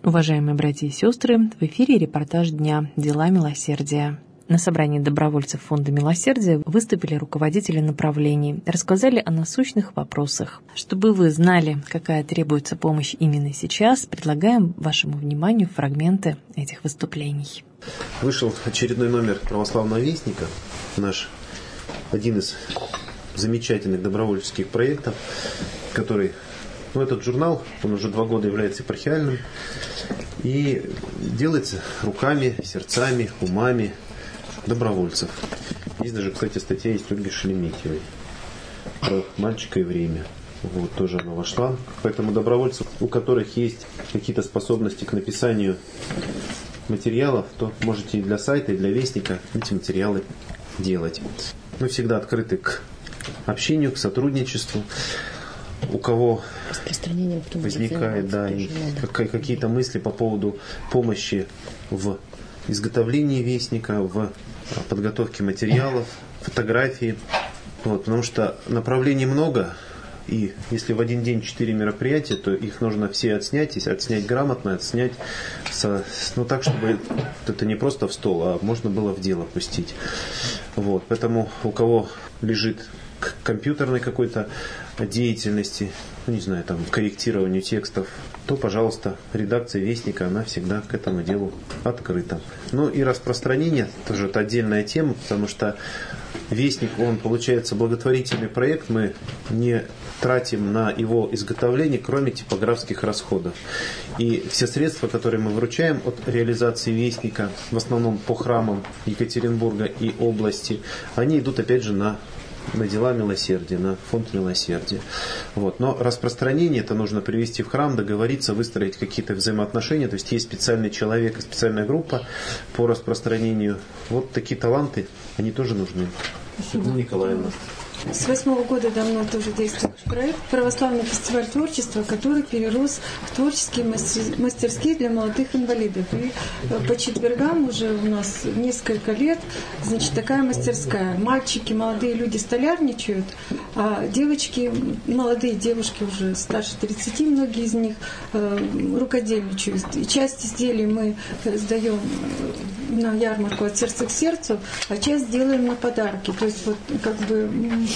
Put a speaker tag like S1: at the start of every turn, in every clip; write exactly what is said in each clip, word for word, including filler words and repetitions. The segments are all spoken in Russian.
S1: Уважаемые братья и сестры, в эфире репортаж дня «Дела милосердия». На собрании добровольцев Фонда милосердия выступили руководители направлений, рассказали о насущных вопросах. Чтобы вы знали, какая требуется помощь именно сейчас, предлагаем вашему вниманию фрагменты этих выступлений.
S2: Вышел очередной номер «Православного вестника», наш один из замечательных добровольческих проектов, который, ну, этот журнал, он уже два года является епархиальным и делается руками, сердцами, умами добровольцев. Есть даже, кстати, статья есть Ольги Шереметьевой про мальчика и время. Вот, тоже она вошла. Поэтому добровольцев, у которых есть какие-то способности к написанию материалов, то можете и для сайта, и для вестника эти материалы делать. Мы всегда открыты к общению, к сотрудничеству. У кого возникает, да, и какие-то мысли по поводу помощи в изготовлении вестника, в подготовке материалов, фотографии. Вот, потому что направлений много, и если в один день четыре мероприятия, то их нужно все отснять, и отснять грамотно, отснять со, ну, так, чтобы это не просто в стол, а можно было в дело пустить. Вот, поэтому у кого лежит к компьютерной какой-то деятельности, ну, не знаю, там, корректированию текстов, то, пожалуйста, редакция Вестника, она всегда к этому делу открыта. Ну и распространение, тоже это отдельная тема, потому что Вестник, он, получается, благотворительный проект, мы не тратим на его изготовление, кроме типографских расходов. И все средства, которые мы выручаем от реализации Вестника, в основном по храмам Екатеринбурга и области, они идут, опять же, на на дела милосердия, на фонд милосердия. Вот. Но распространение это нужно привести в храм, договориться, выстроить какие-то взаимоотношения. То есть есть специальный человек и специальная группа по распространению. Вот такие таланты, они тоже нужны. Спасибо. Николаевна.
S3: С восьмого года давно тоже действует проект «Православный фестиваль творчества», который перерос в творческие мастерские для молодых инвалидов. И по четвергам уже у нас несколько лет, значит, такая мастерская. Мальчики, молодые люди столярничают, а девочки, молодые девушки уже старше тридцати, многие из них рукодельничают. И часть изделий мы сдаем на ярмарку «От сердца к сердцу», а часть делаем на подарки. То есть вот как бы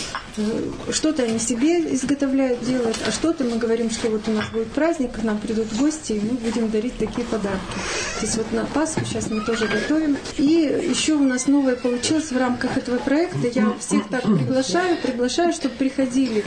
S3: что-то они себе изготовляют, делают, а что-то мы говорим, что вот у нас будет праздник, к нам придут гости, и мы будем дарить такие подарки. То есть вот на Пасху сейчас мы тоже готовим. И еще у нас новое получилось в рамках этого проекта. Я всех так приглашаю, приглашаю, чтобы приходили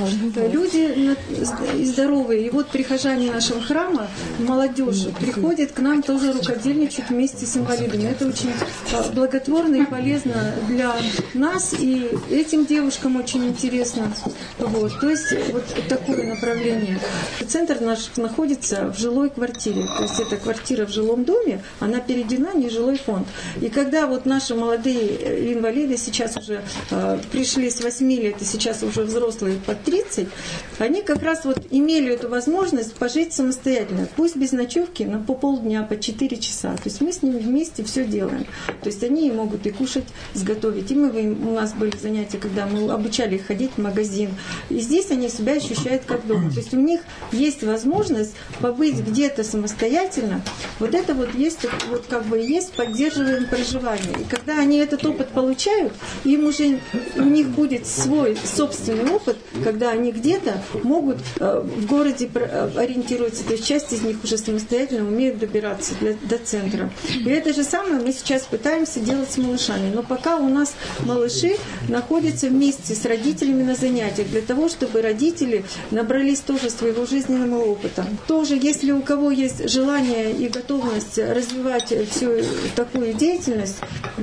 S3: люди и здоровые. И вот прихожане нашего храма, молодежь, приходят к нам тоже рукодельничать вместе с инвалидами. Это очень благотворно и полезно для нас, и этим девушкам очень интересно. Вот. То есть вот такое направление. Центр наш находится в жилой квартире. То есть это квартира в жилом доме, она переведена в нежилой фонд. И когда вот наши молодые инвалиды сейчас уже э, пришли с восьми лет, и сейчас уже взрослые под тридцать, они как раз вот имели эту возможность пожить самостоятельно. Пусть без ночевки, но по полдня, по четыре часа. То есть мы с ними вместе все делаем. То есть они могут и кушать, сготовить. И мы, у нас были занятия, когда мы обучали их ходить в магазин. И здесь они себя ощущают как дома. То есть у них есть возможность побыть где-то самостоятельно. Вот это вот есть, вот как бы есть, поддерживаем проживание. И когда они этот опыт получают, им уже у них будет свой собственный опыт, когда они где-то могут э, в городе ориентироваться. То есть часть из них уже самостоятельно умеют добираться для, до центра. И это же самое мы сейчас пытаемся делать с малышами. Но пока у нас малыши находятся вместе с родителями на занятиях, для того, чтобы родители набрались тоже своего жизненного опыта. Тоже, если у кого есть желание и готовность развивать всю такую деятельность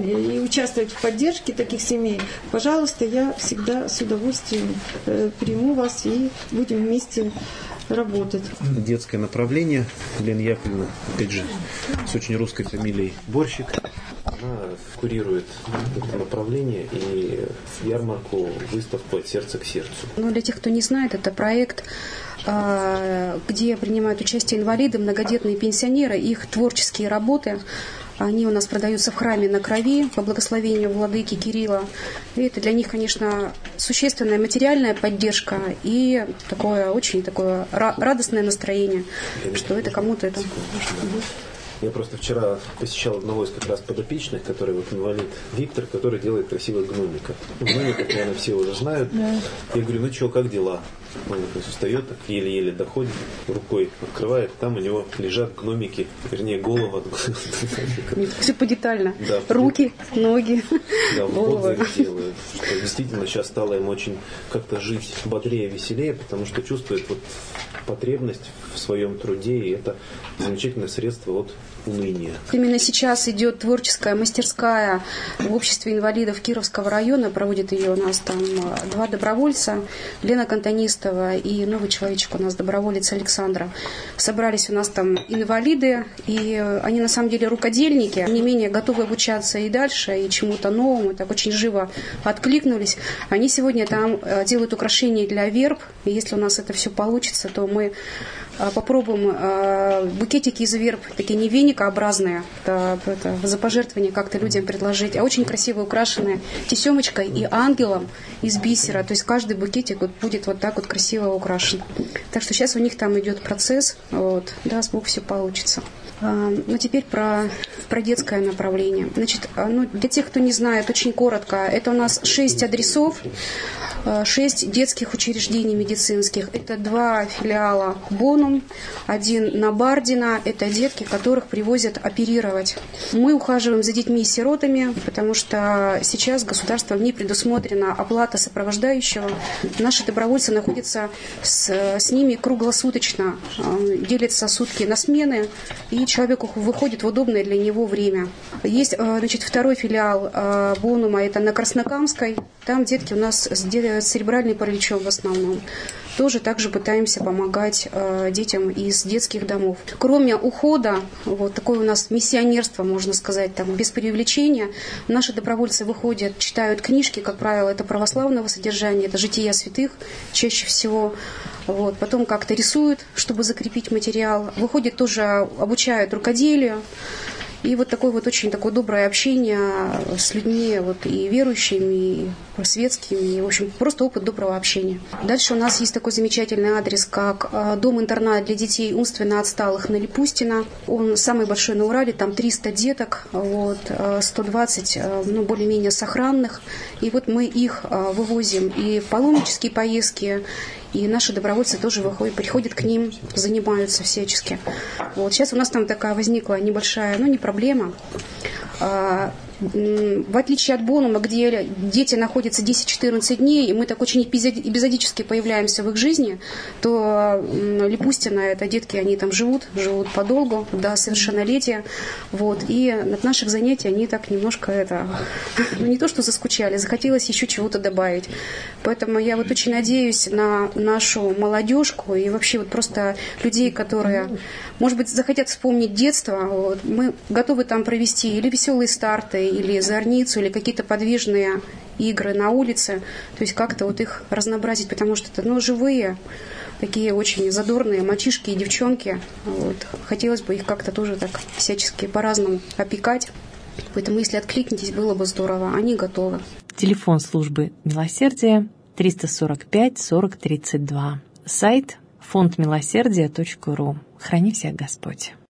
S3: и участвовать в поддержке таких семей, пожалуйста, я всегда с удовольствием приму вас и будем вместе работать.
S2: Детское направление. Лена Яковлевна, опять же, с очень русской фамилией Борщик. Она курирует это направление и ярмарку, выставку «От сердца к сердцу».
S4: Ну, для тех, кто не знает, это проект, где принимают участие инвалиды, многодетные пенсионеры, их творческие работы Они у нас продаются в храме на крови по благословению владыки Кирилла. И это для них, конечно, существенная материальная поддержка и такое очень такое радостное настроение, что это кому-то это...
S2: Я просто вчера посещал одного из как раз подопечных, который вот инвалид, Виктор, который делает красивых гномиков. Гномиков, наверное, все уже знают. Да. Я говорю, ну что, как дела? Он вот встает, так еле-еле доходит, рукой открывает, там у него лежат гномики, вернее, голова.
S4: Все подетально.
S2: Да,
S4: руки, ноги,
S2: да, голова. Делают. Действительно, сейчас стало им очень как-то жить бодрее, веселее, потому что чувствует вот потребность в своем труде, и это замечательное средство от уныния.
S4: Именно сейчас идет творческая мастерская в обществе инвалидов Кировского района. Проводит ее у нас там два добровольца, Лена Кантонистова и новый человечек у нас, доброволец Александра. Собрались у нас там инвалиды, и они на самом деле рукодельники, не менее готовы обучаться и дальше, и чему-то новому, так очень живо откликнулись. Они сегодня там делают украшения для верб, и если у нас это все получится, то мы попробуем букетики из верб, такие не веникообразные, это, это за пожертвование как-то людям предложить, а очень красиво украшенные тесемочкой и ангелом из бисера. То есть каждый букетик вот будет вот так вот красиво украшен. Так что сейчас у них там идет процесс, вот, даст Бог, все получится. Ну, теперь про, про детское направление. Значит, ну, для тех, кто не знает, очень коротко, это у нас шесть адресов, шесть детских учреждений медицинских. Это два филиала Бонум, один на Бардина. Это детки, которых привозят оперировать. Мы ухаживаем за детьми-сиротами, потому что сейчас государством не предусмотрена оплата сопровождающего. Наши добровольцы находятся с, с ними круглосуточно, делятся сутки на смены, и человеку выходит в удобное для него время. Есть, значит, второй филиал Бонума, это на Краснокамской. Там детки у нас с церебральным параличом в основном. Тоже также пытаемся помогать э, детям из детских домов. Кроме ухода, вот такое у нас миссионерство, можно сказать, там, без преувеличения, наши добровольцы выходят, читают книжки, как правило, это православного содержания, это жития святых чаще всего. Вот. Потом как-то рисуют, чтобы закрепить материал. Выходят тоже, обучают рукоделию. И вот такое вот очень такое доброе общение с людьми вот, и верующими, и светскими, и, в общем, просто опыт доброго общения. Дальше у нас есть такой замечательный адрес, как дом-интернат для детей умственно отсталых на Липустина. Он самый большой на Урале, там триста деток, вот, сто двадцать, ну, более-менее сохранных. И вот мы их вывозим и в паломнические поездки, и наши добровольцы тоже выходят, приходят к ним, занимаются всячески. Вот. Сейчас у нас там такая возникла небольшая, ну не проблема. В отличие от Бонума, где дети находятся десять-четырнадцать дней, и мы так очень эпизодически появляемся в их жизни, то Липустина, это детки, они там живут, живут подолгу, до совершеннолетия. Вот, и от наших занятий они так немножко это, ну не то что заскучали, захотелось еще чего-то добавить. Поэтому я вот очень надеюсь на нашу молодежку и вообще вот просто людей, которые, может быть, захотят вспомнить детство. Вот, мы готовы там провести или веселые старты, или зорницу, или какие-то подвижные игры на улице, то есть как-то вот их разнообразить, потому что это, ну, живые, такие очень задорные мальчишки и девчонки, вот. Хотелось бы их как-то тоже так всячески по-разному опекать, поэтому если откликнетесь, было бы здорово, они готовы.
S1: Телефон службы «Милосердие» триста сорок пять сорок тридцать два, сайт фонд милосердия точка ру. Храни всех Господь.